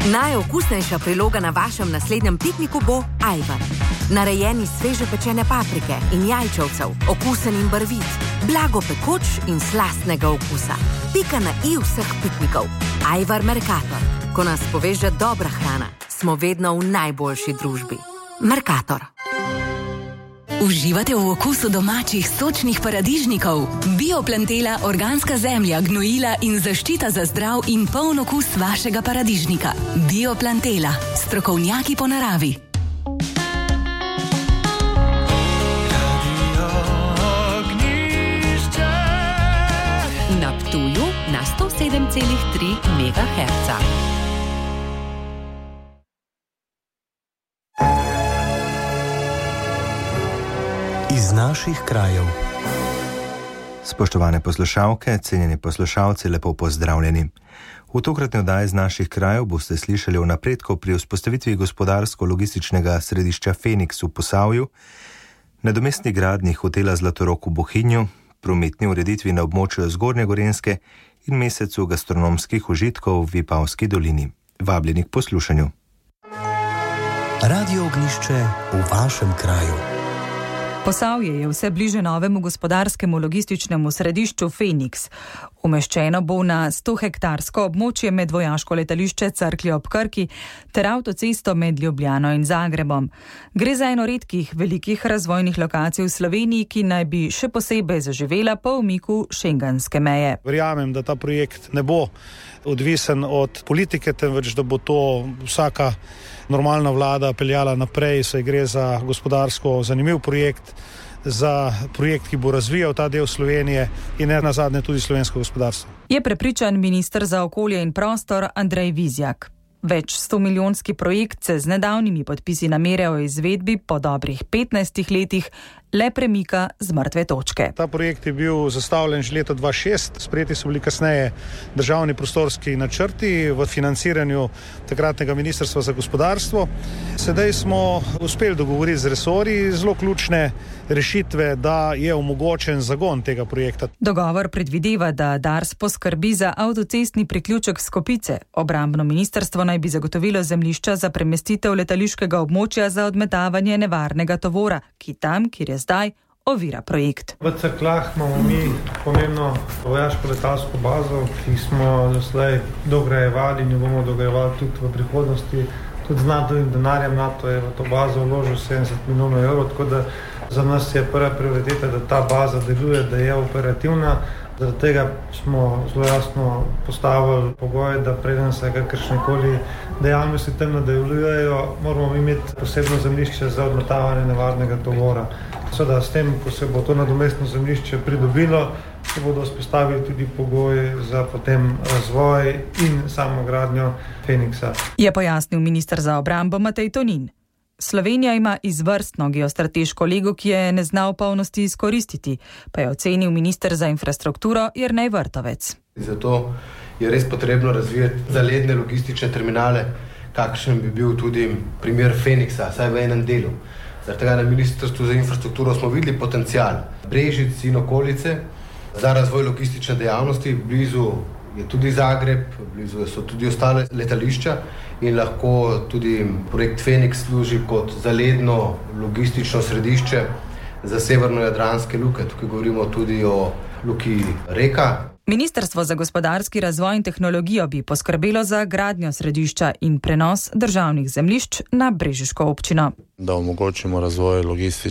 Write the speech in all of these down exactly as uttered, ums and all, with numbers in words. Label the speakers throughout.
Speaker 1: Najokusnejša priloga na vašem naslednjem pikniku bo ajvar. Narejen iz sveže pečene paprike in jajčevcev, okusen in barvit, blago pekoč in slastnega okusa. Pika na i vseh piknikov. Ajvar Mercator. Ko nas poveže dobra hrana, smo vedno v najboljši družbi. Mercator.
Speaker 2: Uživate v okusu domačih sočnih paradižnikov? Bioplantela, organska zemlja, gnojila in zaščita za zdrav in poln okus vašega paradižnika. Bioplantela. Strokovnjaki po naravi. Na Ptuju na sto sedem celih tri megaherca.
Speaker 3: Iz naših krajev.
Speaker 4: Spoštovane poslušalke, cenjeni poslušalci, lepo pozdravljeni. V tokratni oddaji iz naših krajev boste slišali o napredku pri vzpostavitvi gospodarsko-logističnega središča Feniks v Posavju, nadomestni gradnji hotela Zlatorog v Bohinju, prometni ureditvi na območju Zgornje Gorenjske in mesecu gastronomskih užitkov v Vipavski dolini. Vabljeni k poslušanju.
Speaker 3: Radio Ognjišče v vašem kraju.
Speaker 5: Posavje je vse bliže novemu gospodarskemu logističnemu središču Feniks. Umeščeno bo na sto hektarsko območje med vojaško letališče Cerklje ob Krki ter avtocesto med Ljubljano in Zagrebom. Gre za eno redkih velikih razvojnih lokacij v Sloveniji, ki naj bi še posebej zaživela po umiku šengenske meje.
Speaker 6: Verjamem, da ta projekt ne bo odvisen od politike, temveč da bo to vsaka normalna vlada peljala naprej, saj gre za gospodarsko zanimiv projekt, za projekt, ki bo razvijal ta del Slovenije in ne nazadnje tudi slovensko gospodarstvo.
Speaker 5: Je prepričan minister za okolje in prostor Andrej Vizjak. Več sto milijonski projekt se z nedavnimi podpisi namere o izvedbi po dobrih petnajstih letih le premika z mrtve točke.
Speaker 6: Ta projekt je bil zastavljen že leta dva tisoč šest, sprejeti so bili kasneje državni prostorski načrti v financiranju takratnega ministrstva za gospodarstvo. Sedaj smo uspeli dogovoriti z resorji zelo ključne rešitve, da je omogočen zagon tega projekta.
Speaker 5: Dogovor predvideva, da Dars poskrbi za avtocestni priključek Skopice. Obrambno ministrstvo naj bi zagotovilo zemljišča za premestitev letališkega območja za odmetavanje nevarnega tovora, ki tam, kjer je zdaj, ovira projekt.
Speaker 7: V Cerkljah imamo mi pomembno vojaško letalsko bazo, ki smo doslej dograjevali in jo bomo dograjevali tudi v prihodnosti. Tudi z NATO-vim denarjem NATO je v to bazo vložil sedemdeset milijonov evrov, tako da za nas je prva prioriteta, da ta baza deluje, da je operativna. Zaradi tega smo zelo jasno postavili pogoje, da preden se kakršnekoli dejavnosti tam nadaljujejo, moramo imeti posebno zemljišče za odmetavanje nevarnega tovora. Seveda s tem, ko se bo to nadomestno zemljišče pridobilo, se bodo vzpostavili tudi pogoji za potem razvoj in samo gradnjo Feniksa.
Speaker 5: Je pojasnil minister za obrambo Matej Tonin. Slovenija ima izvrstno geostrateško lego, ki je ne zna v polnosti izkoristiti, pa je ocenil minister za infrastrukturo Jernej Vrtovec.
Speaker 8: Zato je res potrebno razvijati zaledne logistične terminale, kakšen bi bil tudi primer Feniksa, saj v enem delu. Zaradi tega na ministrstvu za infrastrukturo smo videli potencial Brežic in okolice za razvoj logistične dejavnosti. Blizu je tudi Zagreb, blizu so tudi ostale letališča in lahko tudi projekt Feniks služi kot zaledno logistično središče za severno-jadranske luke. Tukaj govorimo tudi o luki Reka.
Speaker 5: Ministrstvo za gospodarski razvoj in tehnologijo bi poskrbelo za gradnjo središča in prenos državnih zemljišč na brežiško občino.
Speaker 9: Da omogočimo razvoj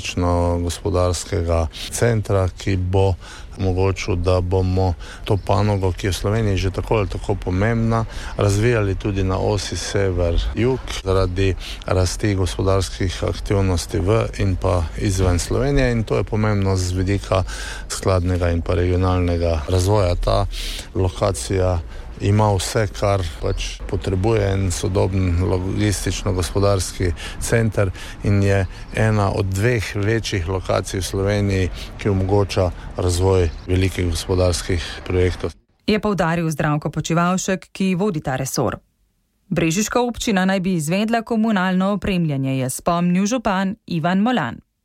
Speaker 9: logistično-gospodarskega centra, ki bo omogočil, da bomo to panogo, ki je v Sloveniji že tako ali tako pomembna, razvijali tudi na osi sever-jug zaradi rasti gospodarskih aktivnosti v in pa izven Slovenije, in to je pomembno z vidika skladnega in pa regionalnega razvoja. Ta lokacija ima vse, kar pač potrebuje en sodoben logistično-gospodarski center in je ena od dveh večjih lokacij v Sloveniji, ki omogoča razvoj velikih gospodarskih projektov.
Speaker 5: Je poudaril Zdravko Počivalšek, ki vodi ta resor. Brežiška občina naj bi izvedla komunalno opremljanje, je spomnil župan Ivan Molan.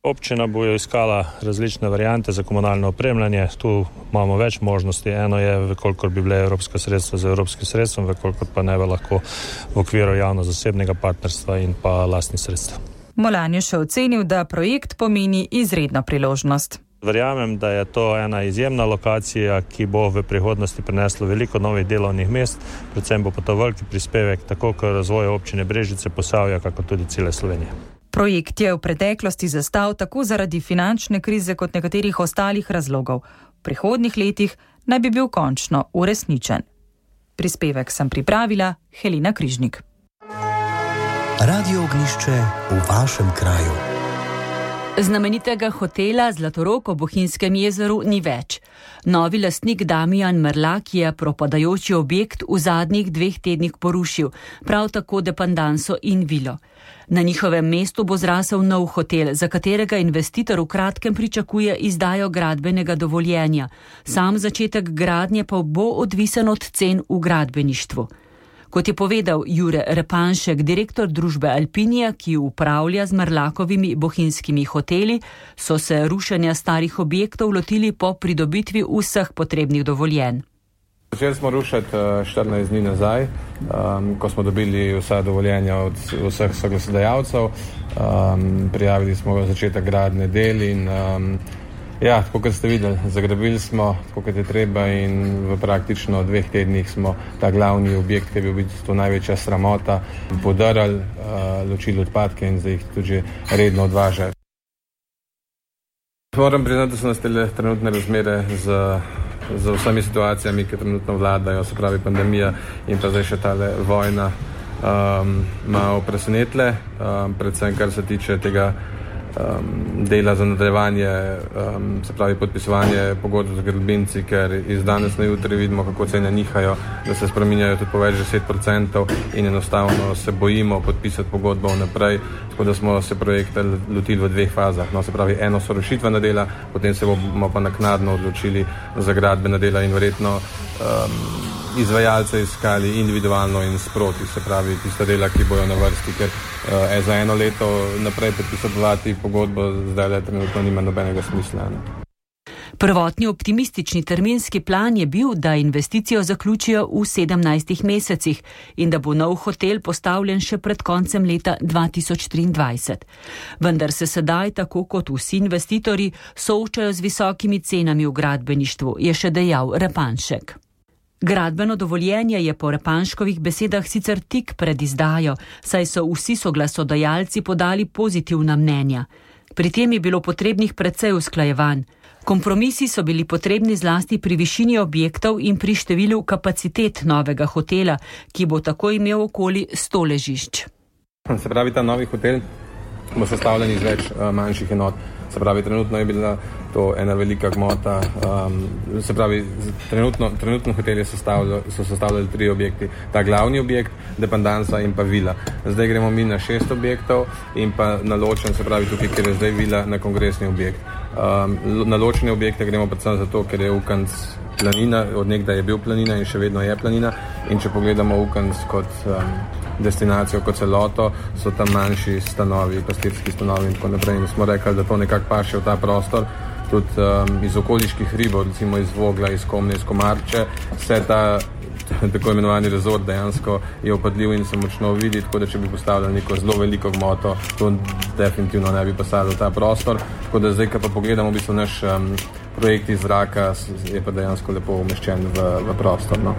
Speaker 10: Občina bo iskala različne variante za komunalno opremljanje. Tu imamo več možnosti. Eno je, vekolikor bi bile evropska sredstva z evropskim sredstvom, vekolikor pa ne bi lahko v okviru javno-zasebnega partnerstva in pa lastnih sredstev.
Speaker 5: Molan je še ocenil, da projekt pomeni izredno priložnost.
Speaker 10: Verjamem, da je to ena izjemna lokacija, ki bo v prihodnosti prinesla veliko novih delovnih mest, predvsem bo pa to veliki prispevek tako k razvoju občine Brežice, Posavja, kako tudi cele Slovenije.
Speaker 5: Projekt je v preteklosti zastal tako zaradi finančne krize kot nekaterih ostalih razlogov. V prihodnjih letih naj bi bil končno uresničen. Prispevek sem pripravila Helena Križnik.
Speaker 3: Radio Ognjišče v vašem kraju.
Speaker 2: Znamenitega hotela Zlatorog ob Bohinjskem jezeru ni več. Novi lastnik Damijan Merlak je propadajoči objekt v zadnjih dveh tednih porušil, prav tako dependanso in vilo. Na njihovem mestu bo zrasel nov hotel, za katerega investitor v kratkem pričakuje izdajo gradbenega dovoljenja. Sam začetek gradnje pa bo odvisen od cen v gradbeništvu. Kot je povedal Jure Repanšek, direktor družbe Alpinija, ki upravlja z Merlakovimi bohinjskimi hoteli, so se rušenja starih objektov lotili po pridobitvi vseh potrebnih dovoljenj.
Speaker 11: Začeli smo rušiti štirinajst dni nazaj, um, ko smo dobili vsa dovoljenja od vseh soglasodajalcev. Um, prijavili smo začetek gradnje del in um, ja, tako kot ste videli, zagrabili smo, tako kot je treba in v praktično dveh tednih smo ta glavni objekt, ki je bil v bistvu največja sramota, podarali, uh, ločili odpadke in zdaj jih tudi redno odvažajo. Moram priznati, da so nastale trenutne razmere z, z vsemi situacijami, ki trenutno vladajo, se pravi pandemija in pa zdaj še tale vojna, um, malo presenetle, um, predvsem kar se tiče tega Um, dela za nadaljevanje, um, se pravi podpisovanje pogodb z gradbinci, ker iz danes na jutri vidimo, kako cene nihajo, da se spreminjajo tudi po več deset procentov in enostavno se bojimo podpisati pogodbo vnaprej, tako da smo se projekta lotili v dveh fazah. No, se pravi, eno so rušitvena dela, potem se bomo pa naknadno odločili za gradbena dela in verjetno um, izvajalce iskali individualno in sproti, se pravi tista dela, ki bojo na vrsti, ker uh, je za eno leto naprej podpisovati pogodbo, zdaj le trenutno nima nobenega smisla. Ne?
Speaker 2: Prvotni optimistični terminski plan je bil, da investicijo zaključijo v sedemnajstih mesecih in da bo nov hotel postavljen še pred koncem leta dva tisoč triindvajset. Vendar se sedaj, tako kot vsi investitorji, soočajo z visokimi cenami v gradbeništvu, je še dejal Repanšek. Gradbeno dovoljenje je po Repanškovih besedah sicer tik pred izdajo, saj so vsi soglasodajalci podali pozitivna mnenja. Pri tem je bilo potrebnih precej usklajevanj. Kompromisi so bili potrebni zlasti pri višini objektov in pri številu kapacitet novega hotela, ki bo tako imel okoli sto ležišč.
Speaker 11: Se pravi, ta novi hotel bo sestavljen iz več uh, manjših enot. Se pravi, trenutno je bila to ena velika gmota. Um, se pravi, trenutno, trenutno hotel je sestavljali, so sestavljali tri objekti. Ta glavni objekt, dependansa in pa vila. Zdaj gremo mi na šest objektov in pa na ločen, se pravi tukaj, ker je zdaj vila, na kongresni objekt. Um, na ločene objekte gremo predvsem zato, ker je Ukanc planina, od nekdaj je bil planina in še vedno je planina. In če pogledamo Ukanc kot um, destinacijo, kot celoto, so tam manjši stanovi, pastirski stanovi in tako naprej. In smo rekli, da to nekako paše v ta prostor. Tudi um, iz okoliških hribov, recimo iz Vogla, iz Komne, iz Komarče, vse ta tako imenovani rezort dejansko je opadljiv in se močno vidi, tako da če bi postavljali neko zelo veliko gmoto, to definitivno ne bi pasalo v ta prostor. Tako da zdaj, ko pa pogledamo v bistvu naš um, projekt iz zraka, je pa dejansko lepo umeščen v, v prostor. No.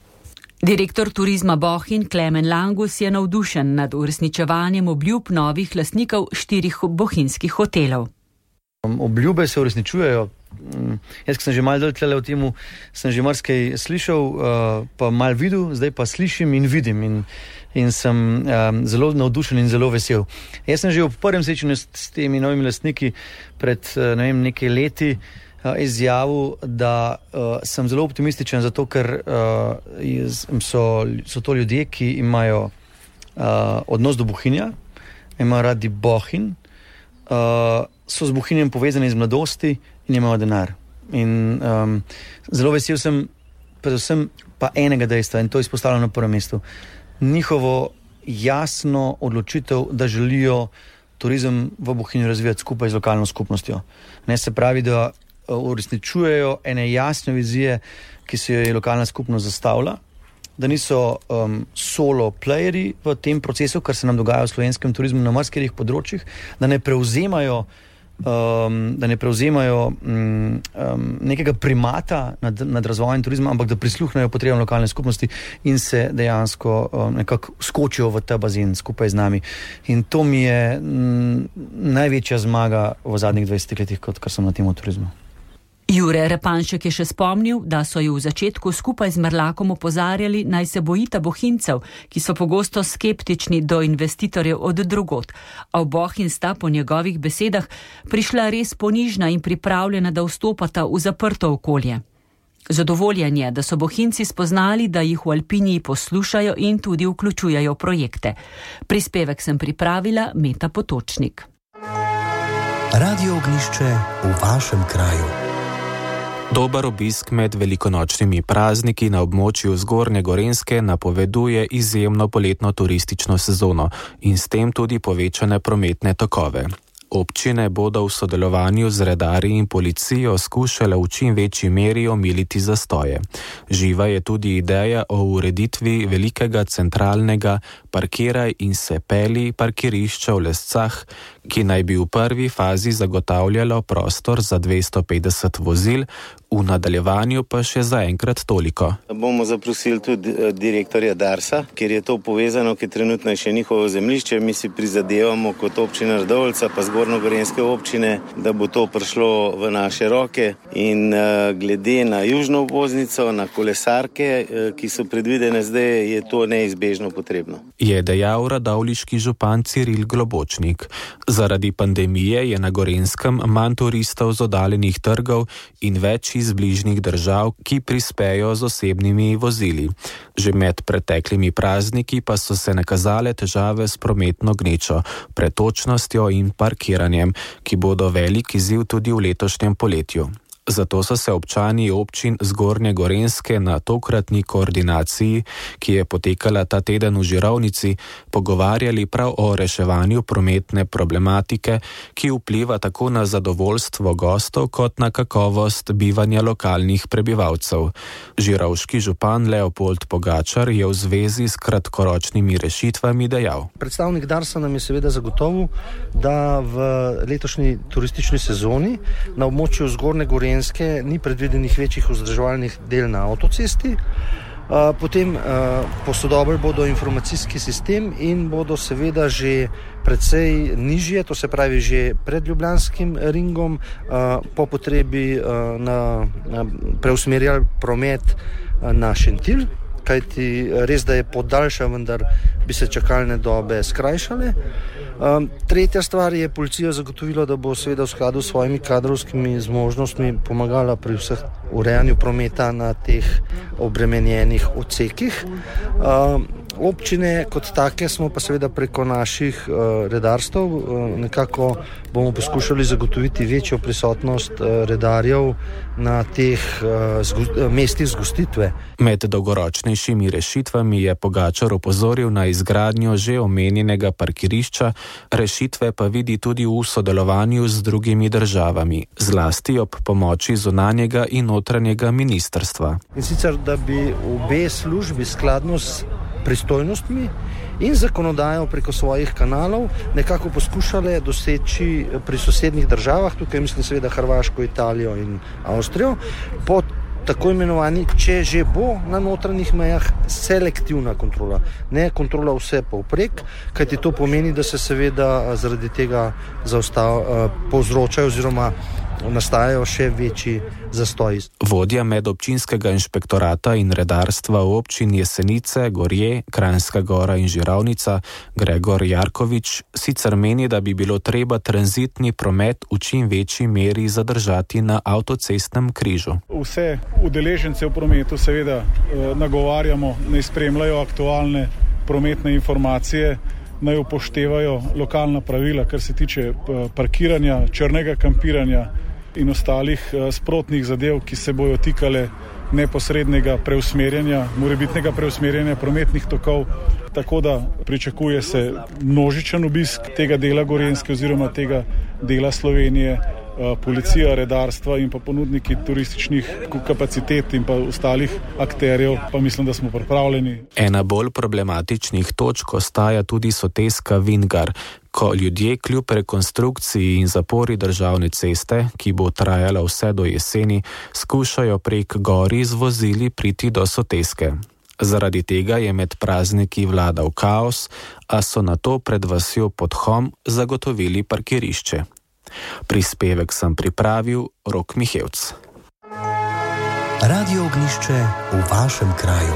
Speaker 2: Direktor turizma Bohinj Klemen Langus je navdušen nad uresničevanjem obljub novih lastnikov štirih bohinjskih hotelov.
Speaker 12: Obljube se uresničujejo. Jaz, ki sem že malo dol tlele v temu, sem že marsikaj slišal, pa malo videl, zdaj pa slišim in vidim in, in sem um, zelo navdušen in zelo vesel. Jaz sem že v prvem srečanju s temi novimi lastniki pred ne vem, nekaj leti uh, izjavil, da uh, sem zelo optimističen, zato ker uh, so, so to ljudje, ki imajo uh, odnos do Bohinja, imajo radi Bohinj, uh, so z Bohinjem povezani iz mladosti in imajo denar. In um, zelo vesel sem predvsem pa enega dejstva in to izpostavljam na prvem mestu. Njihovo jasno odločitev, da želijo turizem v Bohinju razvijati skupaj z lokalno skupnostjo. Ne, se pravi, da uresničujejo ene jasne vizije, ki se je lokalna skupnost zastavlja, da niso um, solo playeri v tem procesu, kar se nam dogaja v slovenskem turizmu na marsikih področjih, da ne prevzemajo um, da ne prevzemajo um, um, nekega primata nad, nad razvojem turizma, ampak da prisluhnejo potrebam lokalne skupnosti in se dejansko um, nekako skočijo v ta bazen skupaj z nami. In to mi je m, največja zmaga v zadnjih dvajsetih letih, kot kar sem na temo turizma.
Speaker 2: Jure Repanšek je še spomnil, da so ju v začetku skupaj z Mrlakom opozarjali, naj se bojita Bohinjcev, ki so pogosto skeptični do investitorjev od drugot. A v Bohinj sta po njegovih besedah prišla res ponižna in pripravljena, da vstopata v zaprto okolje. Zadovoljen je, da so Bohinjci spoznali, da jih v Alpiniji poslušajo in tudi vključujejo projekte. Prispevek sem pripravila Meta Potočnik.
Speaker 3: Radio Ognišče v vašem kraju.
Speaker 13: Dober obisk med velikonočnimi prazniki na območju Zgornje Gorenjske napoveduje izjemno poletno turistično sezono in s tem tudi povečane prometne tokove. Občine bodo v sodelovanju z redarji in policijo skušale v čim večji meri omiliti zastoje. Živa je tudi ideja o ureditvi velikega centralnega parkiraj in se peli parkirišča v Lescah, ki naj bi v prvi fazi zagotavljalo prostor za dvesto petdeset vozil, v nadaljevanju pa še zaenkrat toliko.
Speaker 14: Bomo zaprosili tudi direktorja Darsa, ker je to povezano, ker trenutno je še njihovo zemljišče. Mi si prizadevamo kot občina Radovljica pa Zgornjogorenjske občine, da bo to prišlo v naše roke in uh, glede na južno obvoznico, na kolesarke, uh, ki so predvidene zdaj, je to neizbežno potrebno.
Speaker 13: Je dejal radovljiški župan Ciril Globočnik. Zaradi pandemije je na Gorenskem manj turistov z oddaljenih trgov in več iz bližnjih držav, ki prispejo z osebnimi vozili. Že med preteklimi prazniki pa so se nakazale težave s prometno gnečo, pretočnostjo in parkiranjem, ki bodo velik izziv tudi v letošnjem poletju. Zato so se občani občin Zgornje Gorenjske na tokratni koordinaciji, ki je potekala ta teden v Žirovnici, pogovarjali prav o reševanju prometne problematike, ki vpliva tako na zadovoljstvo gostov kot na kakovost bivanja lokalnih prebivalcev. Žirovški župan Leopold Pogačar je v zvezi s kratkoročnimi rešitvami dejal.
Speaker 15: Predstavnik Darsa nam je seveda zagotovil, da v letošnji turistični sezoni na območju Zgornje Gorenjske ni predvidenih večjih vzdrževalnih del na avtocesti. Potem posodobili bodo informacijski sistem in bodo seveda že precej nižje, to se pravi že pred Ljubljanskim ringom, po potrebi na, na preusmerjali promet na Šentilj, kajti res, da je podaljša, vendar bi se čakalne dobe skrajšale. Um, tretja stvar je policija zagotovila, da bo seveda v skladu s svojimi kadrovskimi zmožnostmi pomagala pri vseh urejanju prometa na teh obremenjenih odsekih. Um, občine kot take smo pa seveda preko naših uh, redarstv uh, nekako bomo poskušali zagotoviti večjo prisotnost uh, redarjev na teh uh, zgo- mestih zgostitve.
Speaker 13: Med dolgoročnejšimi rešitvami je Pogačar opozoril na izgradnjo že omenjenega parkirišča, rešitve pa vidi tudi v sodelovanju z drugimi državami, zlasti ob pomoči zunanjega in notranjega ministrstva.
Speaker 15: In sicer, da bi obe službi skladno s pristojnostmi in zakonodajo preko svojih kanalov nekako poskušale doseči pri sosednjih državah, tukaj mislim seveda Hrvaško, Italijo in Avstrijo, pod tako imenovani, če že bo na notranjih mejah, selektivna kontrola, ne kontrola vse povprek, kajti to pomeni, da se seveda zaradi tega zaostav, povzročajo oziroma nastajajo še večji zastoji.
Speaker 13: Vodja medobčinskega inšpektorata in redarstva v občin Jesenice, Gorje, Kranjska Gora in Žirovnica, Gregor Jarkovič, sicer meni, da bi bilo treba tranzitni promet v čim večji meri zadržati na avtocestnem križu.
Speaker 16: Vse udeležence v prometu seveda nagovarjamo, naj spremljajo aktualne prometne informacije, naj upoštevajo lokalna pravila, kar se tiče parkiranja, črnega kampiranja in ostalih sprotnih zadev, ki se bojo tikale neposrednega preusmerjanja, morebitnega preusmerjanja prometnih tokov, tako da pričakuje se množičen obisk tega dela Gorenjske oziroma tega dela Slovenije. Policija, redarstva in pa ponudniki turističnih kapacitet in pa ostalih akterjev, pa mislim, da smo pripravljeni.
Speaker 13: Ena bolj problematičnih točk ostaja tudi soteska Vingar, ko ljudje kljub rekonstrukciji in zapori državne ceste, ki bo trajala vse do jeseni, skušajo prek gori z vozili priti do soteske. Zaradi tega je med prazniki vladal kaos, a so nato pred vasjo Podhom zagotovili parkirišče. Prispevek sem pripravil Rok Mihevc.
Speaker 3: Radio Ognjišče v vašem kraju.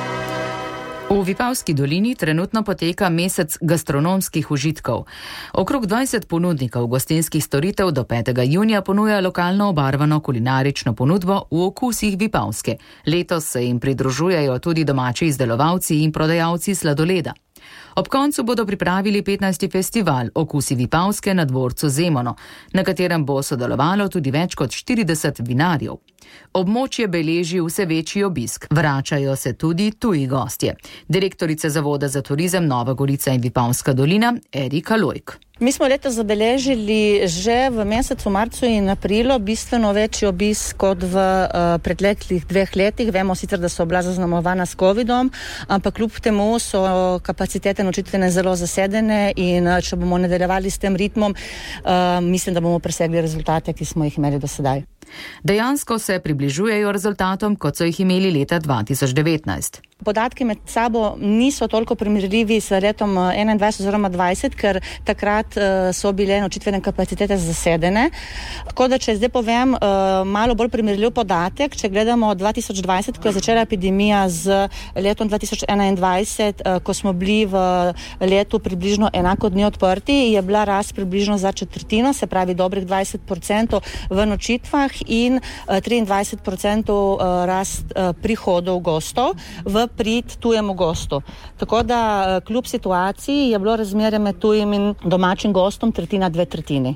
Speaker 17: V Vipavski dolini trenutno poteka mesec gastronomskih užitkov. Okrog dvajset ponudnikov gostinskih storitev do petega junija ponuja lokalno obarvano kulinarično ponudbo v okusih Vipavske. Letos se jim pridružujejo tudi domači izdelovalci in prodajalci sladoleda. Ob koncu bodo pripravili petnajsti festival Okusi Vipavske na dvorcu Zemono, na katerem bo sodelovalo tudi več kot štirideset vinarjev. Območje beleži vse večji obisk, vračajo se tudi tuji gostje. Direktorica Zavoda za turizem Nova Gorica in Vipavska dolina Erika Lojk.
Speaker 18: Mi smo letos zabeležili že v mesecu marcu in aprilu bistveno večji obisk kot v uh, preteklih dveh letih. Vemo sicer, da so bila zaznamovana s covidom, ampak kljub temu so kapacitete nočitvene zelo zasedene in uh, če bomo nadaljevali s tem ritmom, uh, mislim, da bomo presegli rezultate, ki smo jih imeli do sedaj.
Speaker 17: Dejansko se približujejo rezultatom, kot so jih imeli leta dva tisoč devetnajst.
Speaker 18: Podatki med sabo niso toliko primerljivi s letom enaindvajset oziroma dvajset, ker takrat uh, so bile nočitvene kapacitete zasedene. Tako da, če zdaj povem uh, malo bolj primerljiv podatek, če gledamo dva tisoč dvajset, ko je začela epidemija z letom dva tisoč enaindvajset, uh, ko smo bili v letu približno enako dni odprti, je bila rast približno za četrtino, se pravi dobrih dvajset procentov v nočitvah in uh, triindvajset procentov uh, rast uh, prihodov gostov v prid tujemu gostu. Tako da kljub situaciji je bilo razmerje med tujim in domačim gostom tretjina, dve tretjini.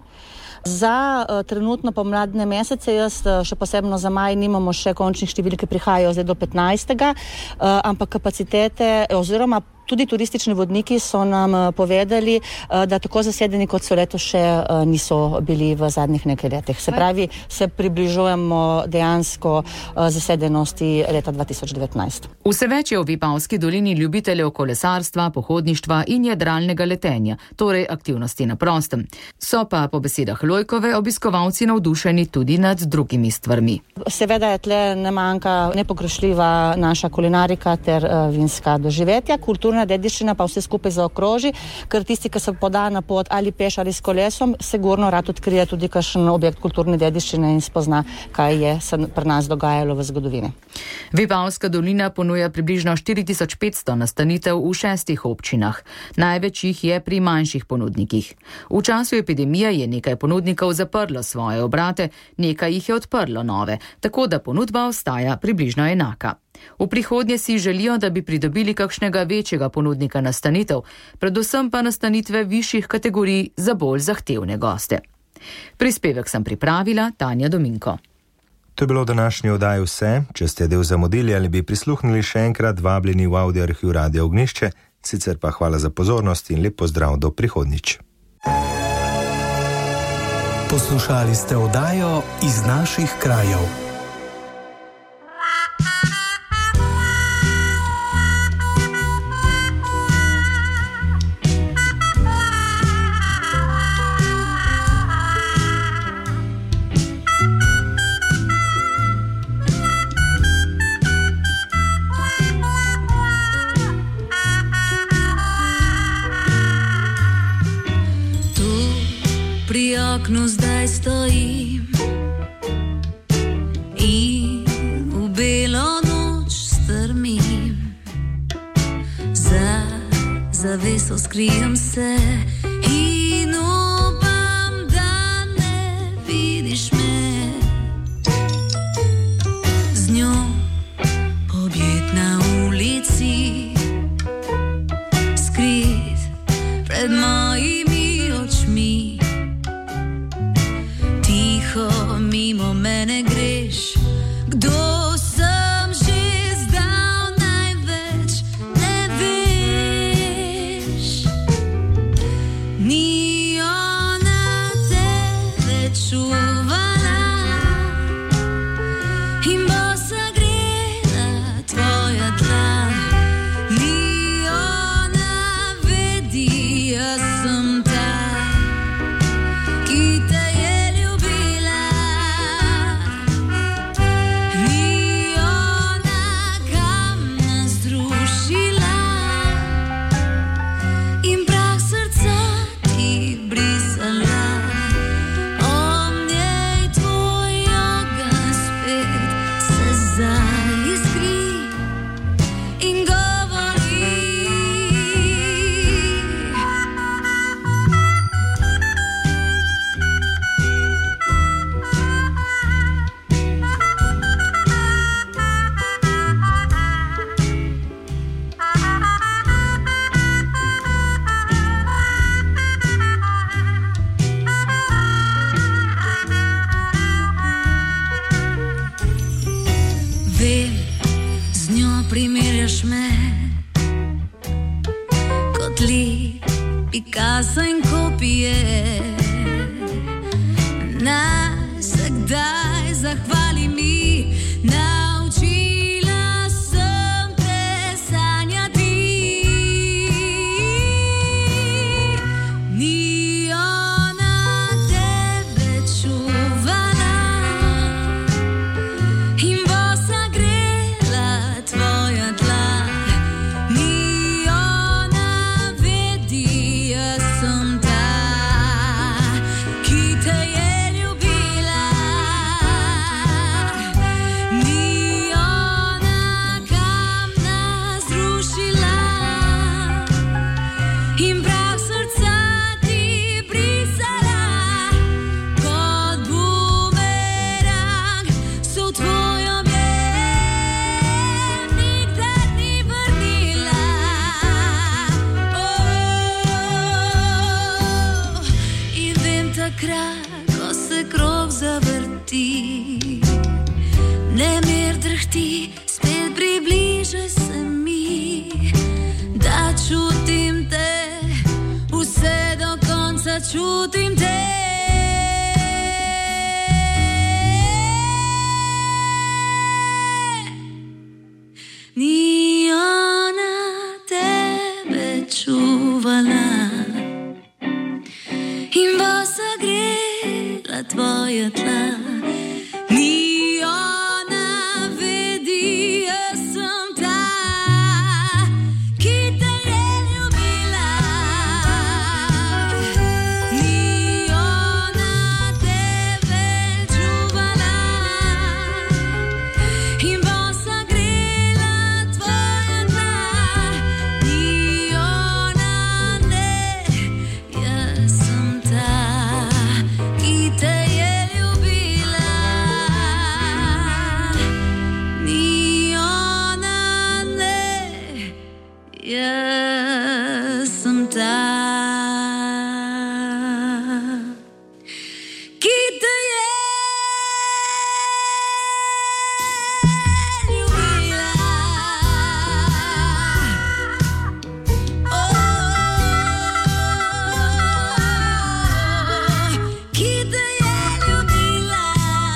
Speaker 18: Za uh, trenutno pomladne mesece, jaz uh, še posebno za maj nimamo še končnih števil, ki prihajajo zdaj do petnajstega, uh, ampak kapacitete oziroma tudi turistični vodniki so nam uh, povedali, uh, da tako zasedeni kot so letos še uh, niso bili v zadnjih nekaj letih. Se pravi, se približujemo dejansko uh, zasedenosti leta dva tisoč devetnajst.
Speaker 17: Vse več je v Vipavski dolini ljubiteljev kolesarstva, pohodništva in jadralnega letenja, torej aktivnosti na prostem. So pa po besedah Lojkove obiskovalci navdušeni tudi nad drugimi stvarmi.
Speaker 18: Seveda je tle ne manjka nepogrešljiva naša kulinarika ter uh, vinska doživetja, kulturna dediščina pa vse skupaj zaokroži, ker tisti, ki se poda na pot ali peš ali s kolesom, sigurno rad odkrije tudi kakšen objekt kulturne dediščine in spozna, kaj je se pri nas dogajalo v zgodovini.
Speaker 17: Vipavska dolina ponuja približno štiri tisoč petsto nastanitev v šestih občinah. Največ jih je pri manjših ponudnikih. V času epidemije je nekaj ponudnikov zaprlo svoje obrate, nekaj jih je odprlo nove, tako da ponudba ostaja približno enaka. V prihodnje si želijo, da bi pridobili kakšnega večjega ponudnika nastanitev, predvsem pa nastanitve višjih kategorij za bolj zahtevne goste. Prispevek sem pripravila Tanja Dominko.
Speaker 4: To je bilo v današnji oddaji vse. Če ste del zamudili ali bi prisluhnili še enkrat, vabljeni v audio arhiv Radio Ognjišče, sicer pa hvala za pozornost in lep pozdrav do prihodnjič.
Speaker 3: Poslušali ste oddajo Iz naših krajev.
Speaker 19: Pri oknu zdaj stojim in v belo noč strmim, za zaveso skrijem se in upam, da ne vidiš me. Z njo pobjed na ulici, skrit pred mojimi očmi. Tiho mimo mene greš, kdo sem? pošiljaš me kot lik Picasso in kopije. Naj se kdaj zahvali mi, naučila sem te sanjati. Ni ona tebe čuvala in bosa grela tvoja tla. Ni ona vedi, jaz sem ta, ki te je ljubila. Ni ona kamna zrušila in prav srca ti brisala. Kot bumerang se v tvoj objem nikdar ni vrnila. Oh, in vem takrat, ko se krog zavrti, nemir drhti, spet približaj se mi, da čutim te, vse do konca čutim te. Ni ona tebe čuvala in bosa grela tvoja tla. Ni ona vedi, jaz sem ta, ki te je ljubila. Ni ona tebe čuvala in bosa grela tvoja tla. Ni ona ne, jaz sem ta, ki te je ljubila. Ni ona ne, jaz sem ta, ki te je ljubila. Oh, ki te je ljubila.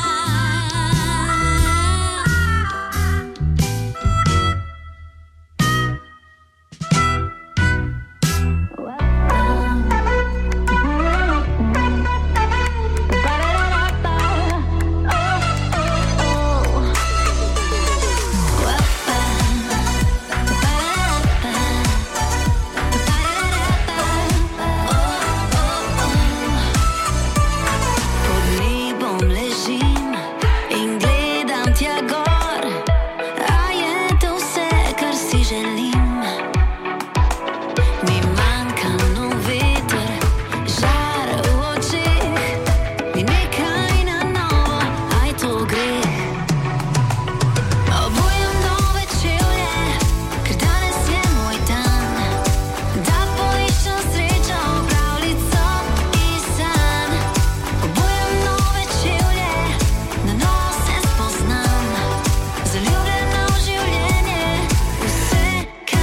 Speaker 19: Pod nebom ležim in gledam tja gor, a je to vse, kar si želim. Mi manjka nov veter, žar v očeh, mi nekaj na novo, aj to greh. Obujam nove čevlje, ker danes je moj dan, da poiščem srečo, pravljico in san. Obujam nove čevlje, na novo se spoznam, zaljubljena v življenje, vse,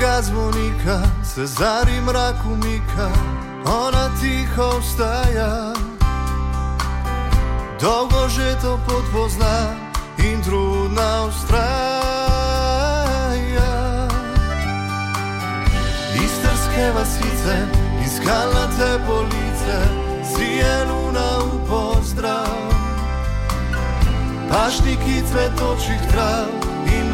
Speaker 20: tega zvonika se zari mrak umika, ona tiho vstaja. Dolgo že to pot pozna in trudna ustraja. Istrske vasice, iskalnate police, sije luna v pozdrav. Pašniki cvetočih trav in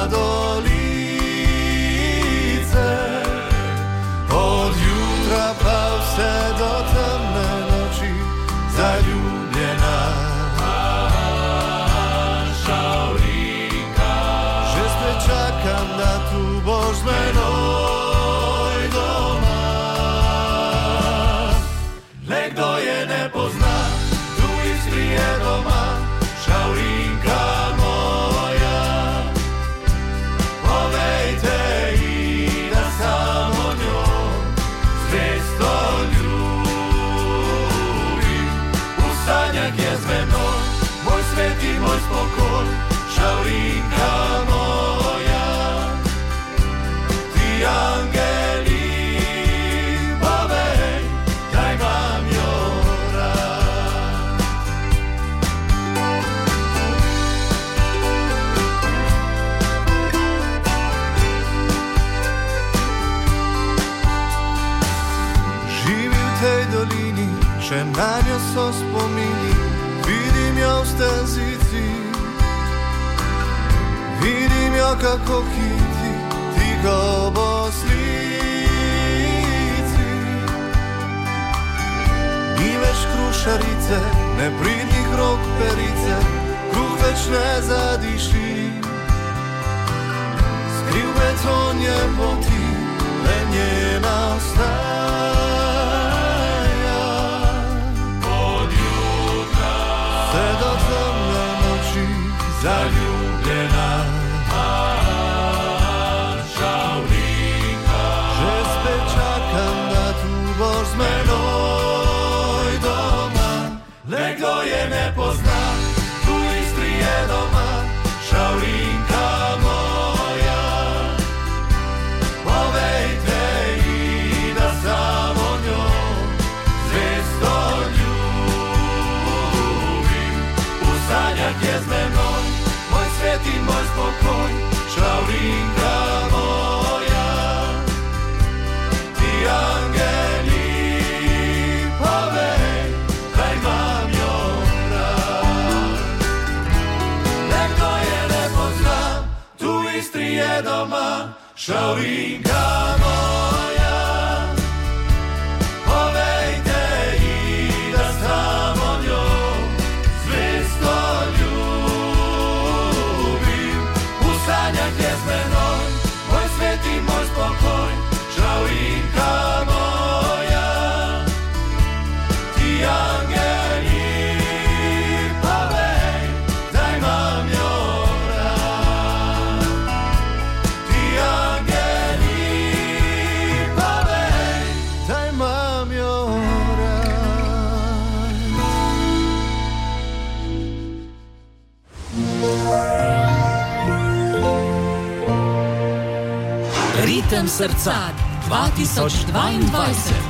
Speaker 20: mladolice. Od jutra pa vse do temne noči zaljubljena. Šaurinka, že spet čakam, da tu boš z menoj doma. Le kdo je ne pozna, tu Istri je doma. Šaurinka moja, povejte ji, da samo njo zvesto ljubim. V sanjah je z menoj, moj svet in moj spokoj. Šaurinka moja, ti angeli, povej, da imam jo rad. Živi v tej dolini, še na njo so spomini, vidim jo v stezici, vidim jo kako hiti, tiho boslici. Ni več krušarice, ne pridnih rok perice, kruh več ne zadiši. Skriv beton je poti, le njena ostaja. Od jutra vse do temne noči zaljubljena. Šaurinka, že spet čakam, da tu boš z menoj doma. Le kdo je ne pozna, tu Istri je doma. Šaurinka moja, povejte ji, da samo njo zvesto ljubim. V sanjah je z menoj, moj svet in moj spokoj. Šaurinka moja, ti angeli, povej, da imam jo rad. Le kdo je ne pozna, tu Istri je doma. Šaurinka moja, povejte ji, da samo njo zvesto ljubim. V sanjah je z menoj, moj svet in moj spokoj. Šaurinka moja, ti angeli, povej, da imam jo rad. Ti angeli, povej, da imam jo
Speaker 21: Ritem srca dva tisoč dvaindvajset.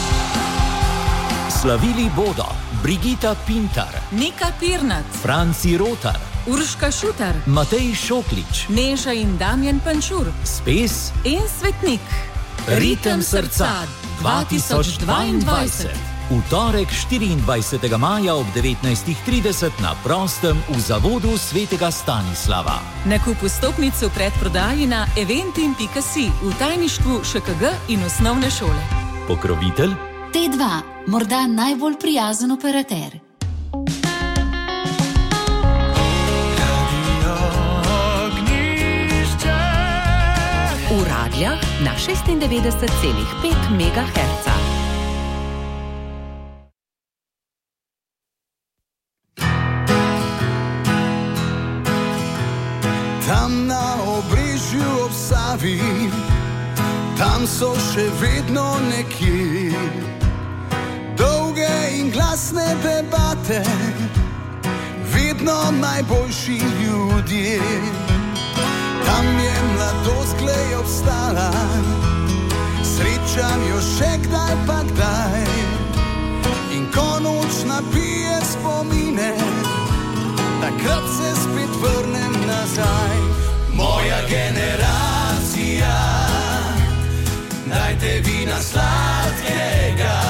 Speaker 21: Slavili bodo Brigita Pintar,
Speaker 22: Nika Pirnat,
Speaker 21: Franci Rotar,
Speaker 22: Urška Šutar,
Speaker 21: Matej Šoklič,
Speaker 22: Neža in Damjan Pančur,
Speaker 21: Spes
Speaker 22: in Svetnik.
Speaker 21: Ritem srca dva tisoč dvaindvajset. V torek štiriindvajsetega maja ob devetnajstih trideset na prostem v zavodu Svetega Stanislava.
Speaker 22: Nakup vstopnic v predprodaji na eventim pika si v tajništvu š k g in osnovne šole.
Speaker 21: Pokrovitelj
Speaker 23: T dva, morda najbolj prijazen operater.
Speaker 2: V Radljah na šestindevetdeset celih pet megaherca.
Speaker 20: Tam na Obrežju ob Savi, tam so še vedno nekje dolge in glasne debate, vedno najboljši ljudje. Tam Tam je mladost glej obstala, srečam jo še kdaj pa kdaj. In ko noč napije spomine, takrat se spet vrnem nazaj. Moja generacija, dajte vina sladkega,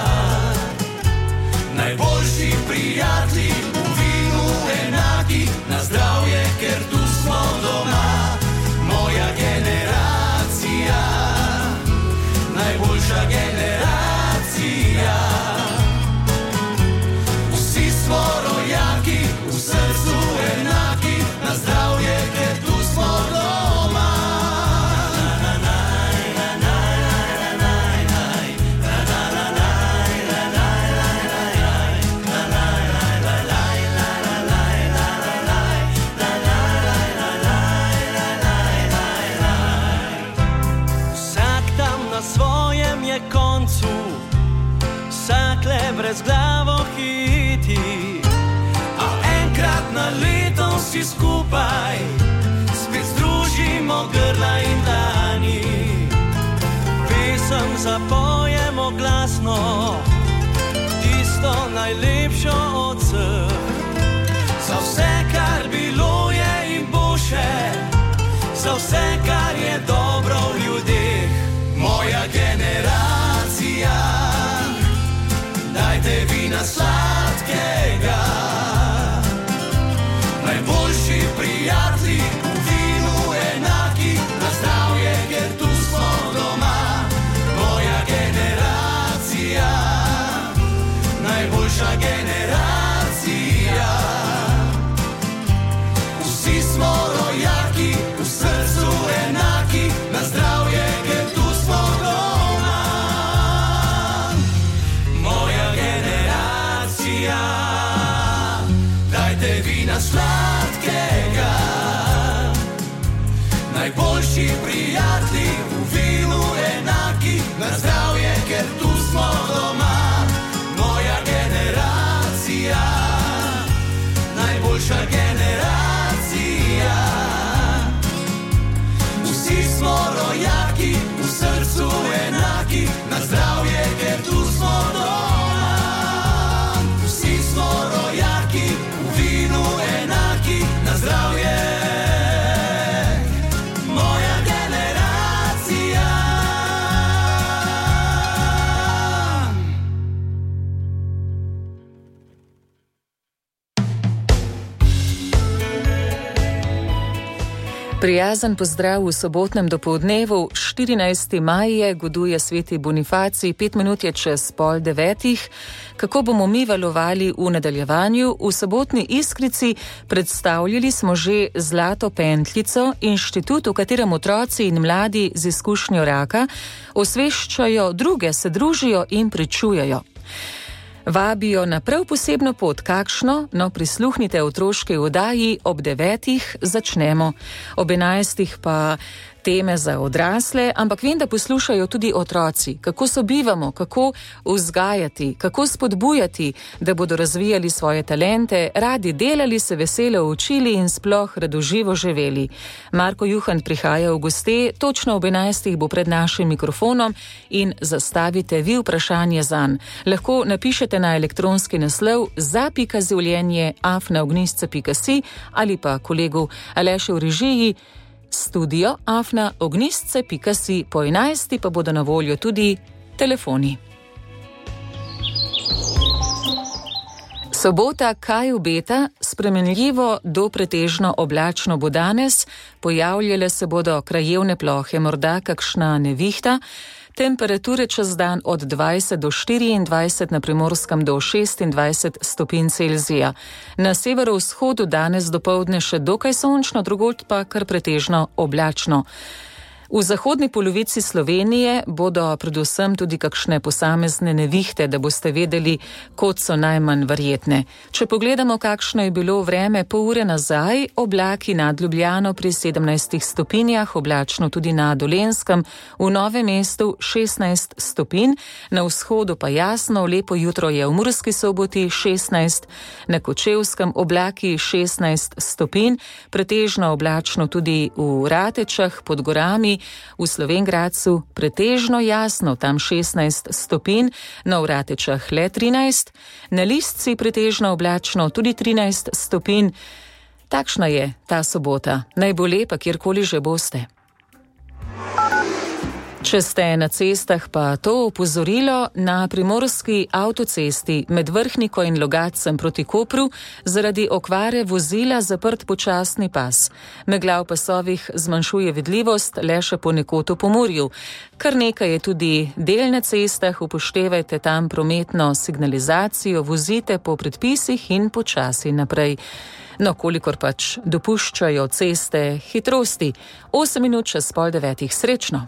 Speaker 20: najboljši prijatelji v vinu enaki, na zdravje, ker tu smo doma. Moja generacija, najboljša generacija, vsi smo rojaki, v srcu enaki, na zdravje, ker tu smo doma. Koncu, vsak le brez glavo hiti, a enkrat na leto si skupaj spet združimo grla in dlani. Pesem zapojemo glasno, tisto najlepšo od vseh, za vse, kar bilo je in bo še, za vse, kar je dobro v ljudeh. Moja generacija, dajte vina sladkega, najboljši prijatelji v vinu enaki, na zdravje, ker tu smo doma. Moja generacija, najboljša generacija, vsi smo rojaki, v srcu enaki, na zdravje, ker tu smo doma. Moja generacija, dajte vina sladkega, najboljši prijatelji v vinu enaki, na zdravje, ker tu smo doma. Moja generacija, najboljša generacija, vsi smo rojaki, v srcu enaki, na zdravje, ker tu smo doma. Vsi smo rojaki, v vinu enaki, na zdravje. Moja generacija.
Speaker 1: Prijazen pozdrav v sobotnem dopoldnevu, štirinajsti maj je, goduje sveti Bonifacij, pet minut je čez pol devetih. Kako bomo mi valovali v nadaljevanju? V sobotni Iskrici predstavljali smo že Zlato pentljico, inštitut, v katerem otroci in mladi z izkušnjo raka osveščajo druge, se družijo in pričujejo. Vabijo na prav posebno pot, kakšno, no prisluhnite otroški oddaji, ob devetih začnemo, ob enajstih pa teme za odrasle, ampak vem, da poslušajo tudi otroci, kako sobivamo, kako vzgajati, kako spodbujati, da bodo razvijali svoje talente, radi delali, se veselo učili in sploh radoživo živeli. Marko Juhan prihaja v goste, točno ob enajstih bo pred našim mikrofonom in zastavite vi vprašanje zanj. Lahko napišete na elektronski naslov za pika življenje afna ognjišče pika si ali pa kolegu Alešu v režiji studio afna ognjišče pika si, po enajsti pa bodo na voljo tudi telefoni. Sobota kaj obeta, spremenljivo do pretežno oblačno bo danes, pojavljale se bodo krajevne plohe, morda kakšna nevihta, temperature čez dan od dvajset do štiriindvajset, na Primorskem do šestindvajset stopinj Celzija. Na severovzhodu danes dopoldne še dokaj sončno, drugod pa kar pretežno oblačno. V zahodni polovici Slovenije bodo predvsem tudi kakšne posamezne nevihte, da boste vedeli, kod so najmanj verjetne. Če pogledamo, kakšno je bilo vreme pol ure nazaj, oblaki nad Ljubljano pri sedemnajstih stopinjah, oblačno tudi na Dolenjskem, v Novem mestu šestnajst stopinj, na vzhodu pa jasno, lepo jutro je v Murski Soboti šestnajst, na Kočevskem oblaki šestnajst stopinj, pretežno oblačno tudi v Ratečah pod gorami, v Slovenj Gradcu pretežno jasno, tam šestnajst stopinj, na Ratečah le trinajst, na Listci pretežno oblačno tudi trinajst stopinj. Takšna je ta sobota, naj bo lepa, kjerkoli že boste. Če ste na cestah, pa to opozorilo: na primorski avtocesti med Vrhniko in Logatcem proti Kopru zaradi okvare vozila zaprt počasni pas. Megla v pasovih zmanjšuje vidljivost le še ponekod v Pomurju. Kar nekaj je tudi del na cestah, upoštevajte tam prometno signalizacijo, vozite po predpisih in počasi naprej. No, kolikor pač dopuščajo ceste hitrosti. Osem minut čez pol devetih. Srečno!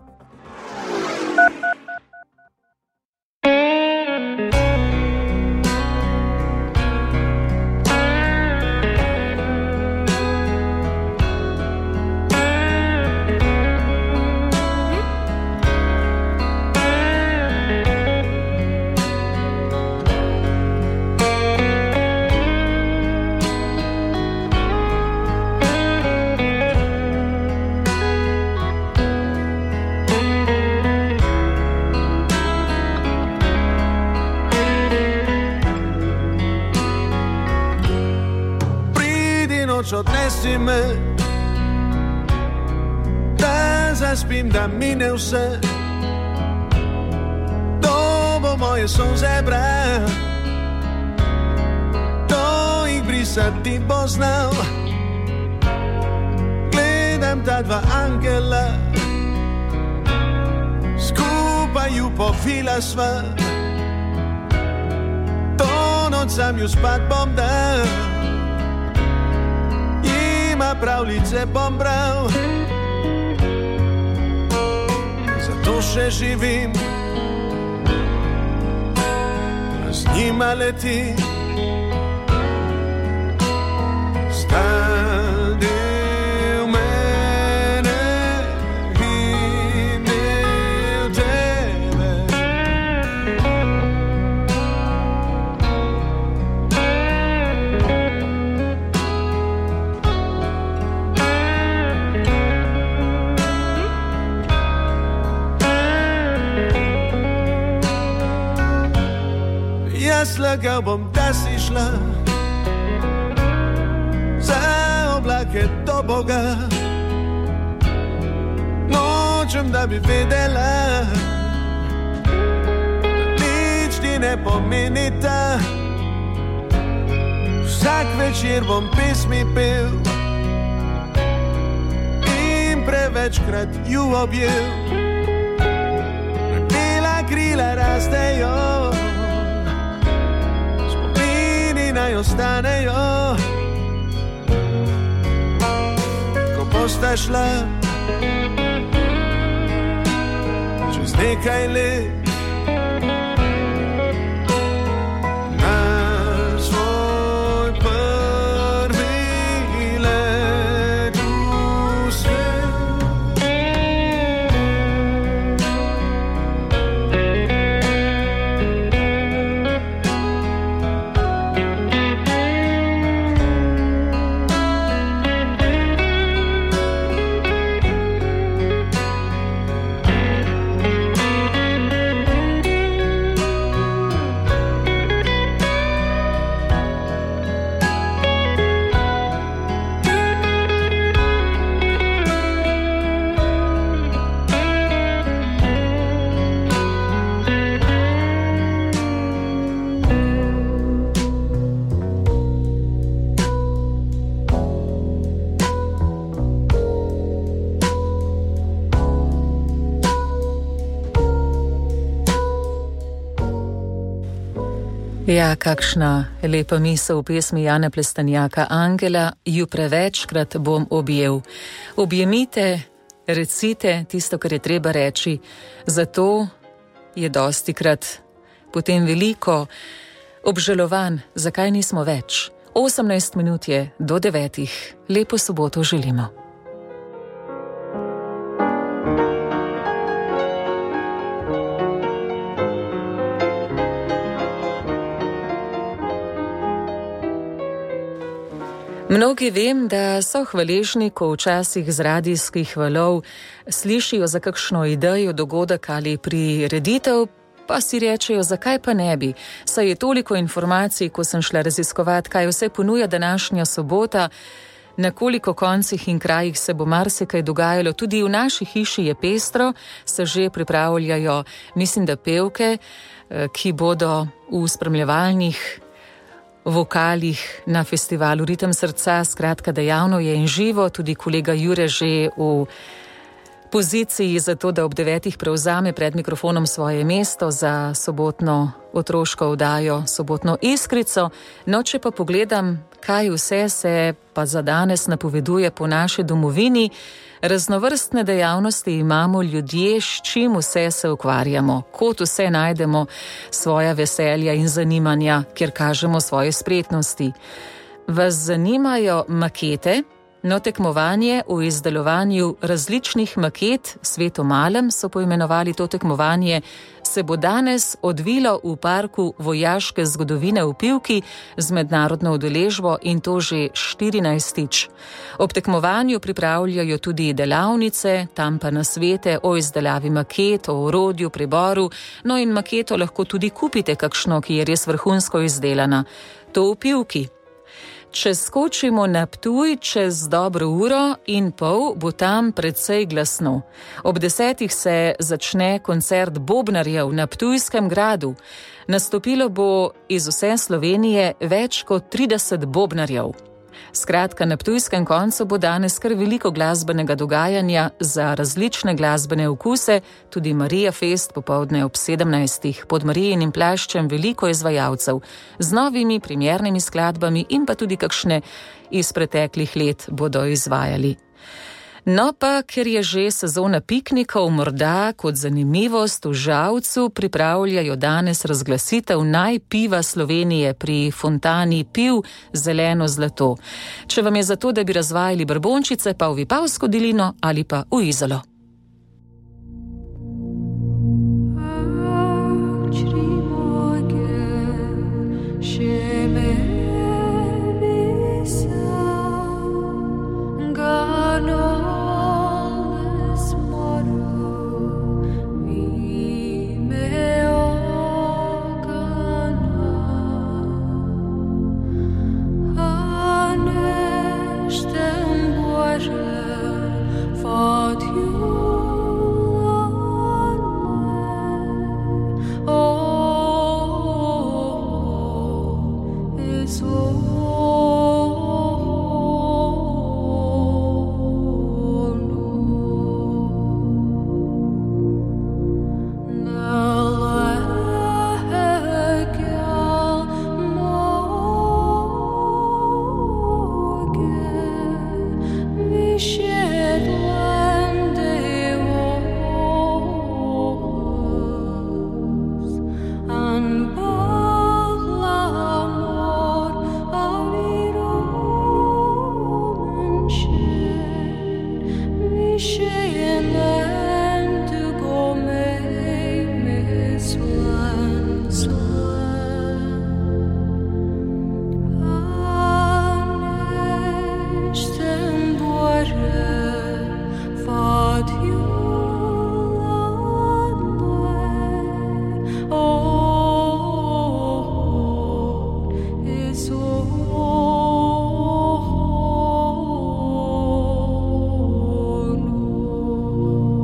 Speaker 20: Odnesi me, da zaspim, da mine vse. To bo moje solze bral, to jih brisati bo znal. Gledam ta dva angela, skupaj ju povila sva. To noč sam ju spat bom dal, pravljice bom bral, zato še živim, z njima letim. Stal del mene in del tebe. Slagal bom, da si šla za oblake do Boga. Nočem, da bi vedela, nič ti ne pomeni ta. Vsak večer bom pesmi pel in prevečkrat ju objel. Bela krila rastejo, naj ostanejo, ko bosta šla čez nekaj let na svoj prvi let v svet.
Speaker 1: Ja, kakšna lepa misel v pesmi Jane Plestenjaka Angela, ju prevečkrat bom objel. Objemite recite tisto, kar je treba reči. Zato je dostikrat potem veliko obžalovanj, zakaj nismo več. osemnajst minut je do devetih. Lepo soboto želimo. Mnogi vem, da so hvaležni, ko včasih z radijskih valov slišijo za kakšno idejo, dogodek ali prireditev, pa si rečejo, zakaj pa ne bi. Saj je toliko informacij, ko sem šla raziskovati, kaj vse ponuja današnja sobota, na koliko koncih in krajih se bo marsikaj dogajalo. Tudi v naši hiši je pestro, se že pripravljajo, mislim, da pevke, ki bodo v spremljevalnih vokalih na festivalu Ritem srca, skratka dejavno je in živo, tudi kolega Jure že v poziciji za to, da ob devetih prevzame pred mikrofonom svoje mesto za sobotno otroško oddajo, sobotno Iskrico. No, če pa pogledam, kaj vse se pa za danes napoveduje po naši domovini, raznovrstne dejavnosti imamo ljudje, s čim vse se ukvarjamo, kot vse najdemo svoja veselja in zanimanja, kjer kažemo svoje spretnosti. Vas zanimajo makete? No, tekmovanje v izdelovanju različnih maket, Sveto malem so poimenovali to tekmovanje, se bo danes odvilo v parku vojaške zgodovine v Pivki z mednarodno udeležbo in to že štirinajstič. Ob tekmovanju pripravljajo tudi delavnice, tam pa nasvete o izdelavi maket, o orodju, priboru, no in maketo lahko tudi kupite kakšno, ki je res vrhunsko izdelana. To v Pivki. Če skočimo na Ptuj, čez dobro uro in pol bo tam precej glasno. Ob desetih se začne koncert bobnarjev na Ptujskem gradu. Nastopilo bo iz vse Slovenije več kot trideset bobnarjev. Skratka, na ptujskem koncu bo danes kar veliko glasbenega dogajanja za različne glasbene okuse, tudi Marija Fest popoldne ob sedemnajstih, pod Marijinim plaščem veliko izvajalcev z novimi primernimi skladbami in pa tudi kakšne iz preteklih let bodo izvajali. No pa, ker je že sezona piknikov, morda kot zanimivost v Žalcu pripravljajo danes razglasitev naj piva Slovenije pri fontani Piv zeleno zlato. Če vam je za to, da bi razvajali brbončice, pa v Vipavsko dolino ali pa v Izolo.
Speaker 6: Oh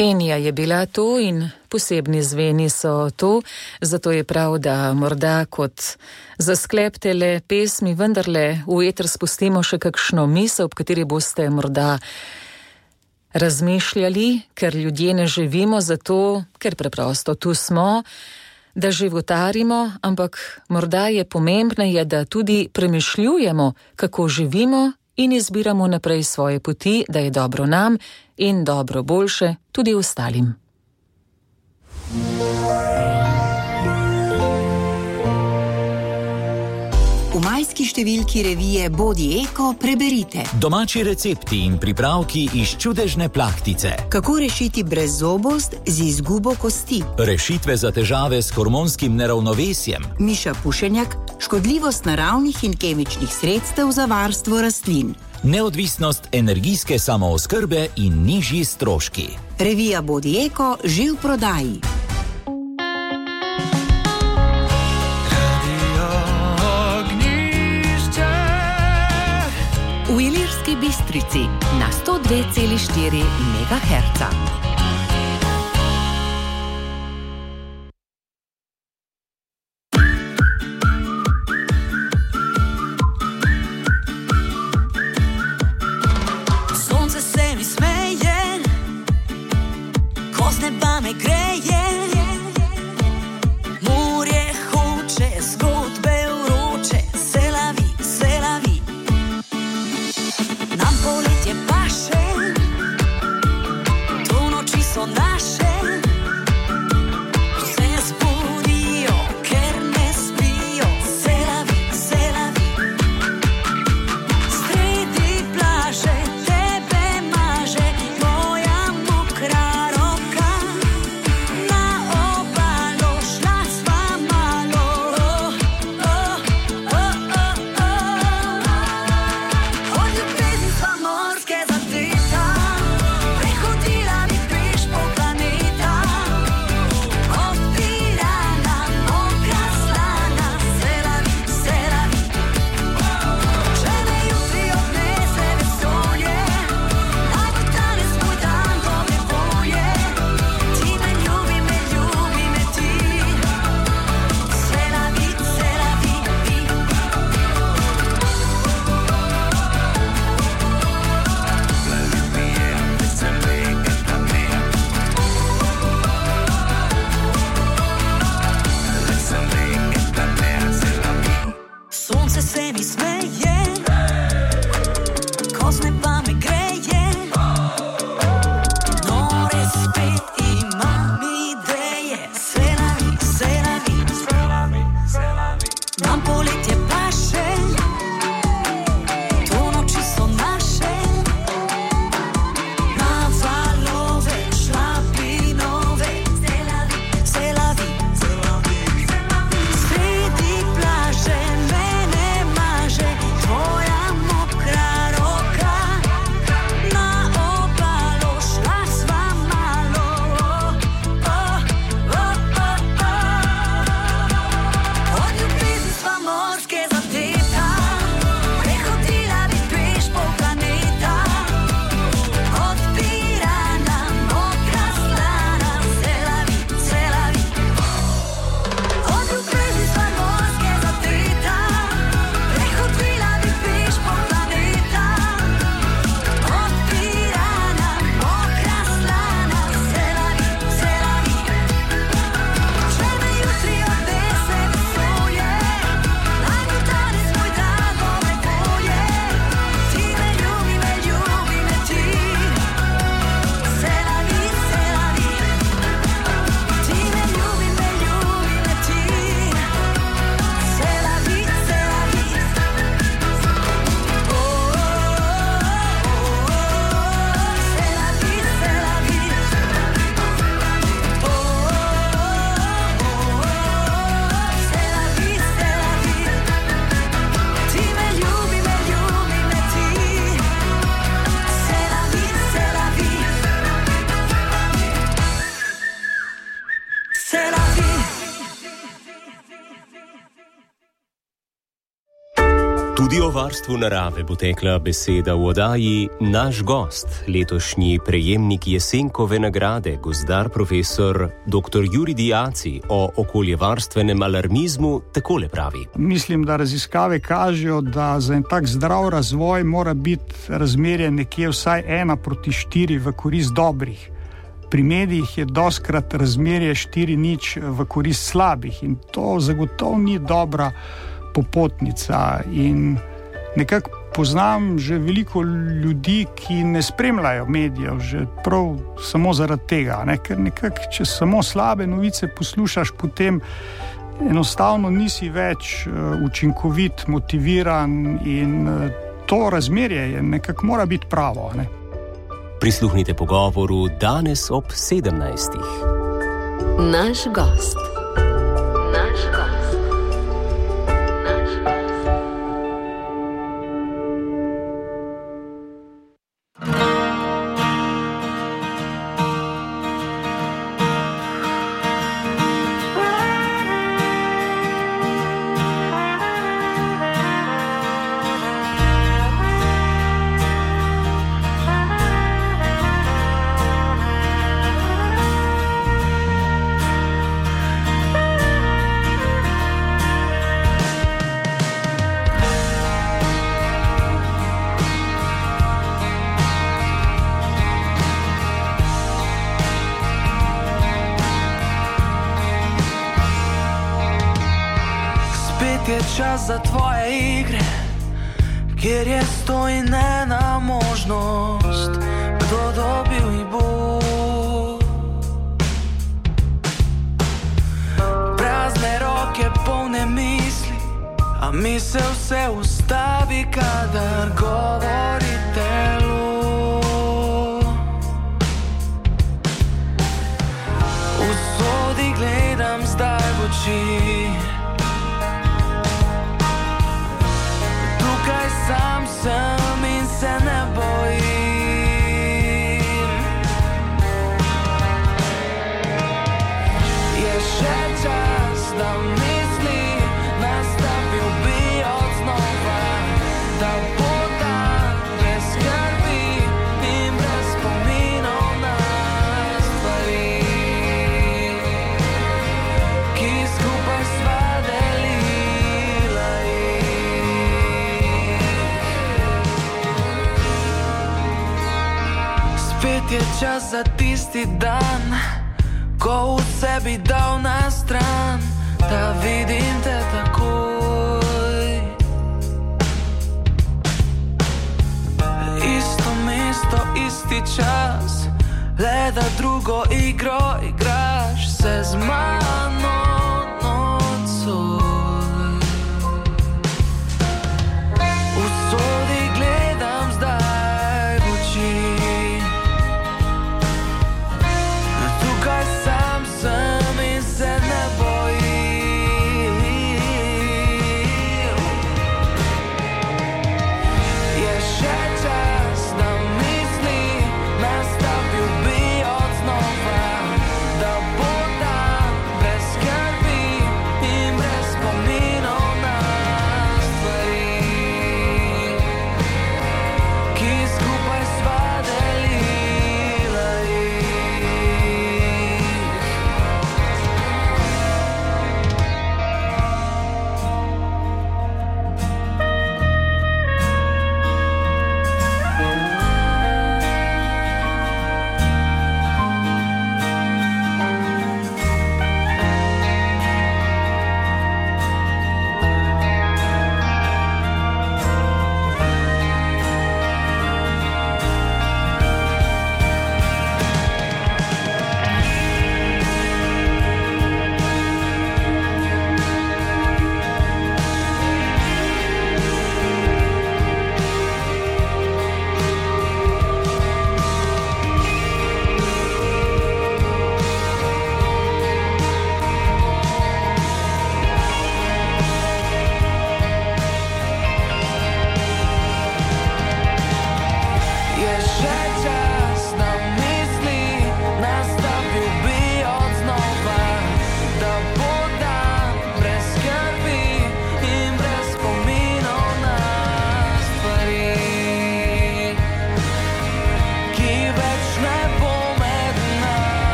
Speaker 1: Enija je bila to in posebni zveni so to, zato je prav, da morda kot za sklep tele pesmi vendarle v eter spustimo še kakšno misel, ob kateri boste morda razmišljali, ker ljudje ne živimo zato, ker preprosto tu smo, da životarimo, ampak morda je pomembneje, da tudi premišljujemo, kako živimo in izbiramo naprej svoje poti, da je dobro nam in dobro boljše tudi ostalim.
Speaker 2: V majski številki revije Bodi Eko preberite:
Speaker 21: Domači recepti in pripravki iz čudežne plahtice.
Speaker 2: Kako rešiti brezzobost z izgubo kosti.
Speaker 21: Rešitve za težave s hormonskim neravnovesjem.
Speaker 2: Miša Pušenjak, škodljivost naravnih in kemičnih sredstev za varstvo rastlin.
Speaker 21: Neodvisnost energijske samooskrbe in nižji stroški.
Speaker 2: Revija Bodi Eko že v prodaji.
Speaker 6: V Ilirski Bistrici na sto dve celi štiri megaherca.
Speaker 7: Sonce se mi smeje, ko z neba me greje. Morje hoče, zgodbe vroče, se lavi, se lavi. Nam poletje paše, to noč
Speaker 8: Tudi o varstvu narave bo tekla beseda v oddaji Naš gost, letošnji prejemnik Jesenkove nagrade, gozdar profesor doktor Jurij Diaci o okoljevarstvenem alarmizmu takole pravi.
Speaker 9: Mislim, da raziskave kažejo, da za en tak zdrav razvoj mora biti razmerje nekje vsaj ena proti štiri v korist dobrih. Pri medijih je doskrat razmerje štiri nič v korist slabih in to zagotovo ni dobra popotnica. In nekako poznam že veliko ljudi, ki ne spremljajo medijev, že prav samo zaradi tega, ne? Ker nekako, če samo slabe novice poslušaš, potem enostavno nisi več učinkovit, motiviran in to razmerje je nekako mora biti pravo, ne?
Speaker 8: Prisluhnite pogovoru danes ob sedemnajstih.
Speaker 6: Naš gost. Naš gost.
Speaker 20: Čas za tvoje igre, kjer je sto in ena možnost, kdo dobil jih bo. Prazne roke, polne misli, a misel se ustavi, kadar govori telo. Usodi gledam zdaj v oči, sam sem in se ne bojim. Je še čas, da misli nastavil bi od znova, da bo dan brez skrbi in brez spominov na stvari, ki skupaj sva delila jih. Spet je čas za tisti dan, ko v sebi dal na stran, da vidim te takoj. Isto mesto, isti čas, le da drugo igro igraš se z mano nocoj. Usodi gledam zdaj v oči, tukaj sam sem in se ne bojim. Je še čas, da misli nastavil bi od znova,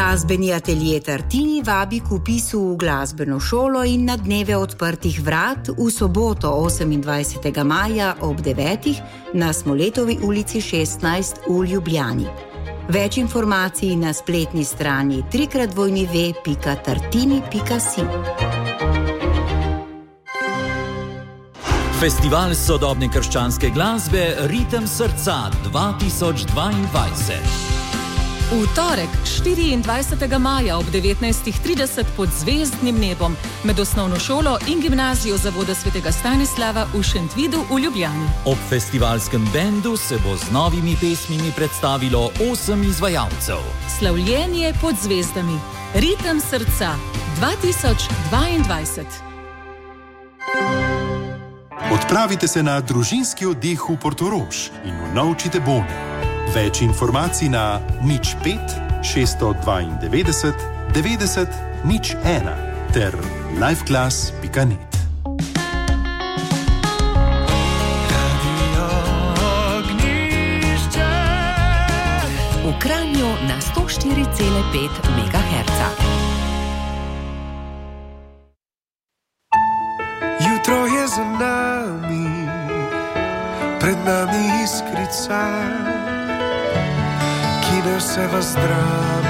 Speaker 5: Glasbeni atelje Tartini vabi k vpisu v glasbeno šolo in na dneve odprtih vrat v soboto osemindvajsetega maja ob devetih na Smoletovi ulici šestnajst v Ljubljani. Več informacij na spletni strani w w w pika tartini pika si.
Speaker 21: Festival sodobne krščanske glasbe Ritem srca dva tisoč dvaindvajset.
Speaker 22: V torek, štiriindvajsetega maja ob devetnajstih trideset pod zvezdnim nebom med osnovno šolo in gimnazijo Zavoda svetega Stanislava v Šentvidu v Ljubljani.
Speaker 21: Ob festivalskem bendu se bo z novimi pesmimi predstavilo osem izvajalcev.
Speaker 22: Slavljenje pod zvezdami. Ritem srca dva tisoč dvaindvajset.
Speaker 10: Odpravite se na družinski oddih v Portorož in unovčite bone. Več informacij na nič pet šeststo dvaindevetdeset devetdeset nič ena ter liveclass pika net.
Speaker 6: V Kranju na sto štiri cela pet megaherca.
Speaker 20: Jutro je za nami, pred nami iskrica, ki ne vse vas zdravi.